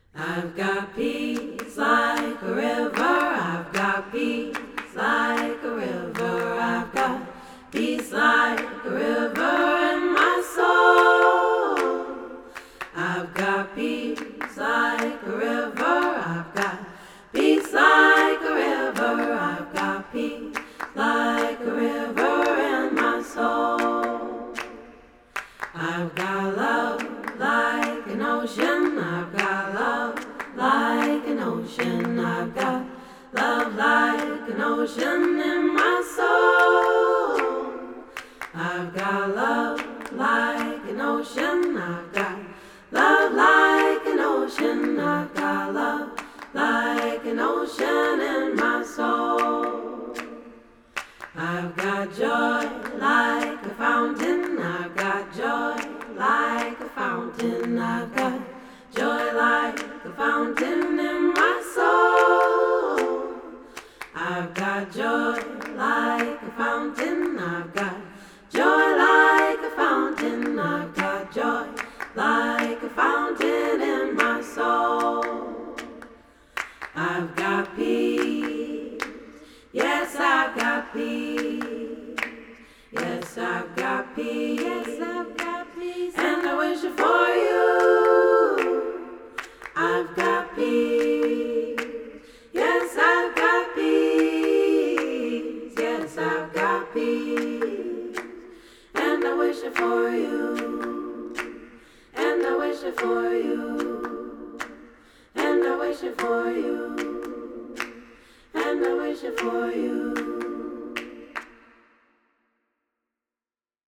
I've got peace like a river. I've got peace like a river. I've got peace like a river in my soul. I've got peace like a river. I've got peace like a river. I've got peace like a river in my soul. I've got love like an ocean. I've got love like an ocean. I've got love like an ocean in my soul. I've got love like an ocean. I've got love like an ocean. I've got love like an ocean in my soul. I've got joy like a fountain. I've got joy like a fountain. I've got joy like a fountain in my soul. I've got joy like a fountain. I've got joy like a fountain. I've got joy like a fountain in my soul. I've got peace. Yes, I've got peace. Yes, I've got peace. Yes, I've got peace. And I wish it for you. I've got peace. Yes, I've got peace. Yes, I've got peace. And I wish it for you. And I wish it for you. And I wish it for you. And I wish it for you.